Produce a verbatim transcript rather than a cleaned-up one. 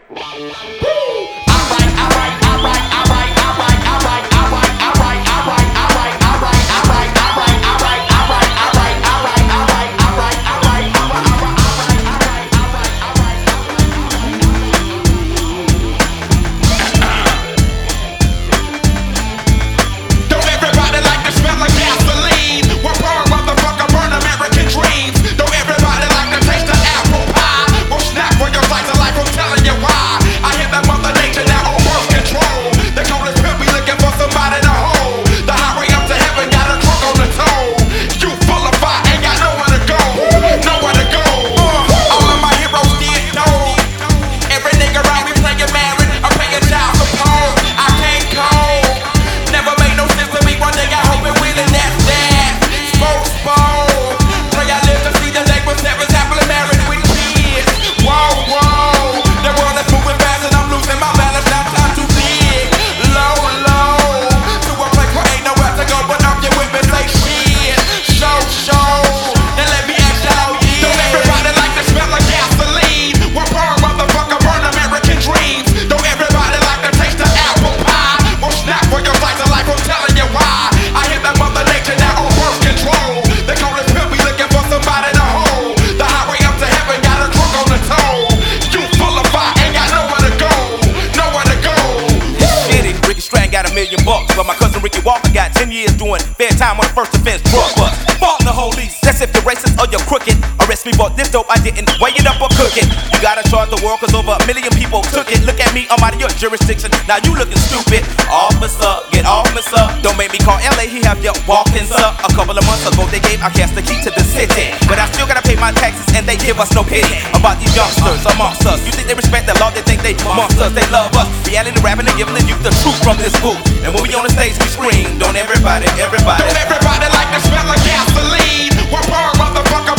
But my cousin Ricky Walker got ten years doing fair time on the first offense drug bust. Fault the police, that's if you're racist or you're crooked. Arrest me for this dope, I didn't weigh it up or cook it. You gotta charge the world cause over a million people took it. Look at me, I'm out of your jurisdiction, now you looking stupid. Officer, get off me sir. Don't make me call L A, he have you walking sir. A couple of months ago they gave Outkast the key to the city, but I still gotta pay my taxes and they give us no pity. About these youngsters amongst us, you think they respect the law, they think they monsters, they love us. Reality rapping and giving the youth the truth from this booth. And when we on the stage we scream, don't everybody, everybody. Don't everybody like the smell of gasoline? One more motherfucker